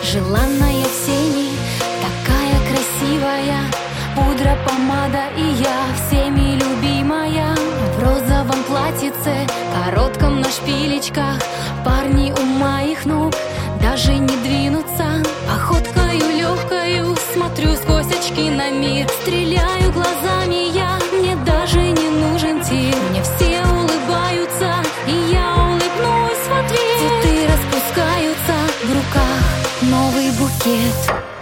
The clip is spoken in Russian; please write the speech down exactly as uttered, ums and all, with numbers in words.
желанная в сени, такая красивая. Пудра, помада и я, всеми любимая. В розовом платьице, коротком на шпилечках. Парни у моих ног даже не двинутся. Походкою легкою смотрю сквозь очки на мир. Стреляю глазами я, мне даже не нужен тир. Мне все улыбаются, и я улыбнусь в ответ. Цветы распускаются в руках, новый букет.